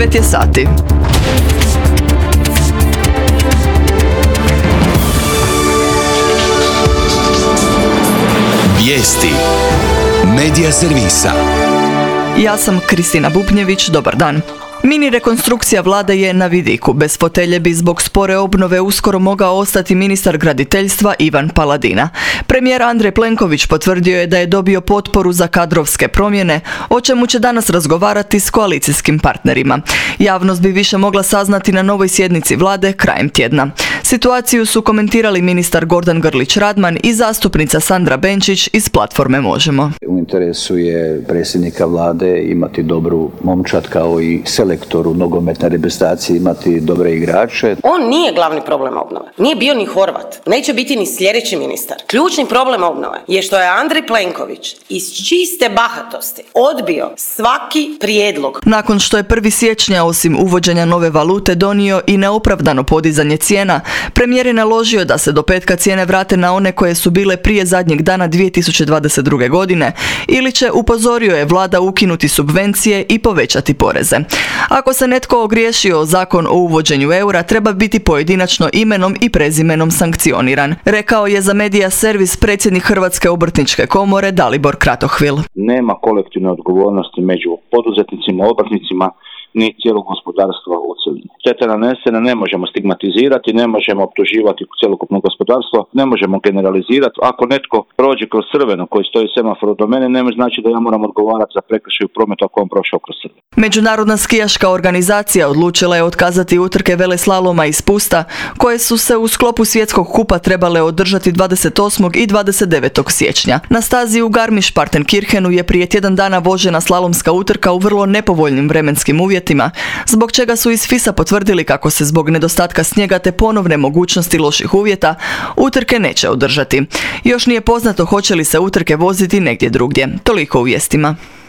9 je sati. Vijesti Medija servisa. Ja sam Kristina Bubnjević, dobar dan. Mini rekonstrukcija vlade je na vidiku. Bez fotelje bi zbog spore obnove uskoro mogao ostati ministar graditeljstva Ivan Paladina. Premijer Andrej Plenković potvrdio je da je dobio potporu za kadrovske promjene, o čemu će danas razgovarati s koalicijskim partnerima. Javnost bi više mogla saznati na novoj sjednici vlade krajem tjedna. Situaciju su komentirali ministar Gordan Grlić Radman i zastupnica Sandra Benčić iz platforme Možemo. U interesu je predsjednika vlade imati dobru momčad kao i selektoru nogometne reprezentacije imati dobre igrače. On nije glavni problem obnove. Nije bio ni Horvat. Neće biti ni sljedeći ministar. Ključni problem obnove je što je Andrej Plenković iz čiste bahatosti odbio svaki prijedlog. Nakon što je 1. siječnja osim uvođenja nove valute donio i neopravdano podizanje cijena, premijer je naložio da se do petka cijene vrate na one koje su bile prije zadnjeg dana 2022. godine ili će, upozorio je, vlada ukinuti subvencije i povećati poreze. Ako se netko ogriješio o zakon o uvođenju eura, treba biti pojedinačno imenom i prezimenom sankcioniran, rekao je za Medija servis predsjednik Hrvatske obrtničke komore Dalibor Kratohvil. Nema kolektivne odgovornosti među poduzetnicima, obrtnicima, ni cijelog gospodarstva u cjelini. Štete nanesene ne možemo stigmatizirati, ne možemo optuživati cjelokupno gospodarstvo, ne možemo generalizirati. Ako netko prođe kroz crveno koji stoji semafor do mene, ne znači da ja moram odgovarati za prekršaj u prometu ako on prošao kroz crveno. Međunarodna skijaška organizacija odlučila je otkazati utrke veleslaloma i spusta, koje su se u sklopu svjetskog kupa trebale održati 28. i 29. siječnja. Na stazi u Garmisch-Partenkirchenu je prije tjedan dana vožena slalomska utrka u vrlo nepovoljnim vremenskim uvjetima, zbog čega su iz FIS-a potvrdili kako se zbog nedostatka snijega te ponovne mogućnosti loših uvjeta utrke neće održati. Još nije poznato hoće li se utrke voziti negdje drugdje. Toliko u vijestima.